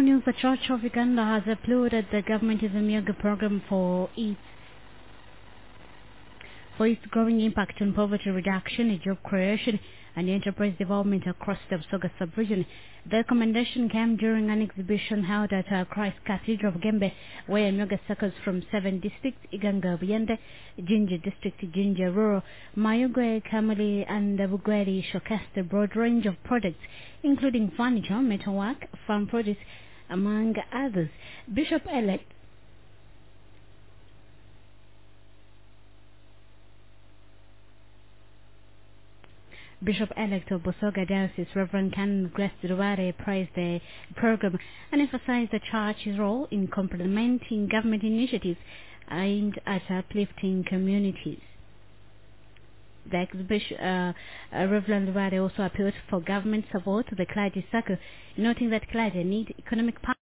news, the Church of Uganda has applauded the government's Yoga program for its growing impact on poverty reduction, job creation, and enterprise development across the Busoga sub-region. The recommendation came during an exhibition held at Christ Cathedral of Gembe, where yoga circles from 7 districts: Iganga, Buyende, Jinja District, Jinja Rural, Mayugwe, Kamali, and Bugweri showcased a broad range of products, including furniture, metalwork, farm produce, among others. Bishop-elect of Busoga Diocese, Reverend Canon Grace Duware, praised the program and emphasized the Church's role in complementing government initiatives aimed at uplifting communities. The exhibition, Reverend Duware also appealed for government support to the clergy circle, noting that clergy need economic power